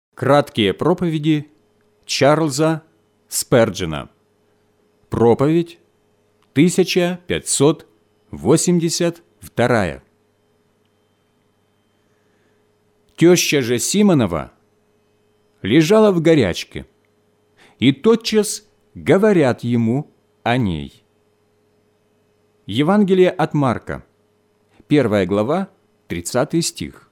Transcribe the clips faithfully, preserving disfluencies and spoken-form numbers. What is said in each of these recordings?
Краткие проповеди Чарльза Сперджена. Проповедь тысяча пятьсот восемьдесят вторая. Теща же Симонова лежала в горячке, и тотчас говорят ему о ней. Евангелие от Марка, первая глава, тридцатый стих.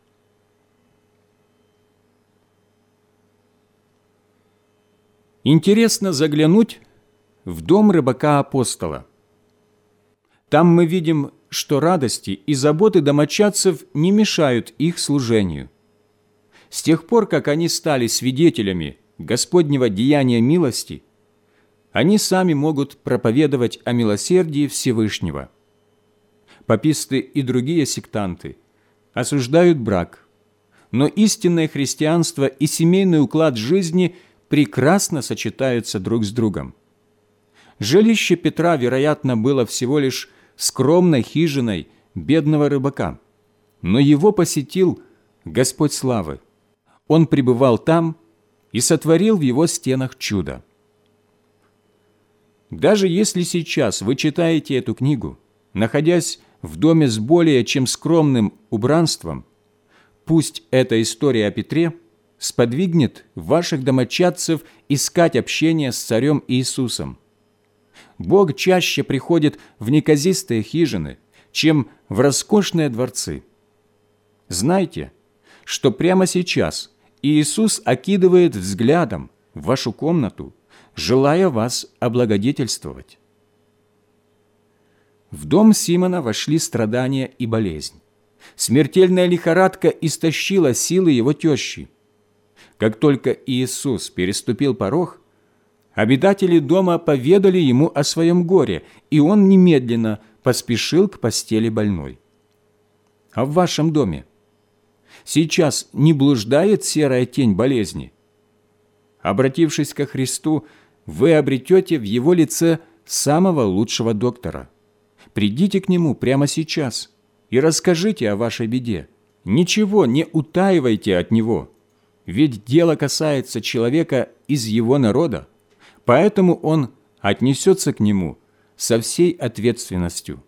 Интересно заглянуть в дом рыбака-апостола. Там мы видим, что радости и заботы домочадцев не мешают их служению. С тех пор, как они стали свидетелями Господнего деяния милости, они сами могут проповедовать о милосердии Всевышнего. Паписты и другие сектанты осуждают брак, но истинное христианство и семейный уклад жизни прекрасно сочетаются друг с другом. Жилище Петра, вероятно, было всего лишь скромной хижиной бедного рыбака, но его посетил Господь славы. Он пребывал там и сотворил в его стенах чудо. Даже если сейчас вы читаете эту книгу, находясь в доме с более чем скромным убранством, пусть эта история о Петре сподвигнет ваших домочадцев искать общение с Царем Иисусом. Бог чаще приходит в неказистые хижины, чем в роскошные дворцы. Знайте, что прямо сейчас Иисус окидывает взглядом вашу комнату, желая вас облагодетельствовать. В дом Симона вошли страдания и болезнь. Смертельная лихорадка истощила силы его тещи. Как только Иисус переступил порог, обитатели дома поведали ему о своем горе, и он немедленно поспешил к постели больной. А в вашем доме сейчас не блуждает серая тень болезни? Обратившись ко Христу, вы обретете в Его лице самого лучшего доктора. Придите к Нему прямо сейчас и расскажите о вашей беде. Ничего не утаивайте от Него. Ведь дело касается человека из его народа, поэтому он отнесется к нему со всей ответственностью.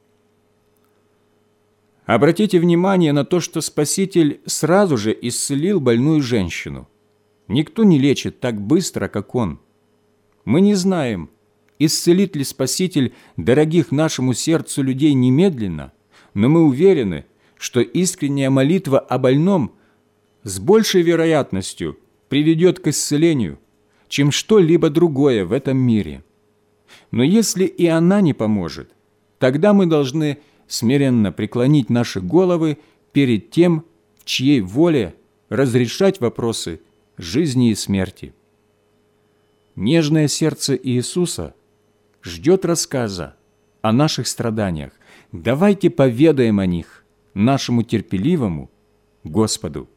Обратите внимание на то, что Спаситель сразу же исцелил больную женщину. Никто не лечит так быстро, как Он. Мы не знаем, исцелит ли Спаситель дорогих нашему сердцу людей немедленно, но мы уверены, что искренняя молитва о больном с большей вероятностью приведет к исцелению, чем что-либо другое в этом мире. Но если и она не поможет, тогда мы должны смиренно преклонить наши головы перед тем, в чьей воле разрешать вопросы жизни и смерти. Нежное сердце Иисуса ждет рассказа о наших страданиях. Давайте поведаем о них нашему терпеливому Господу.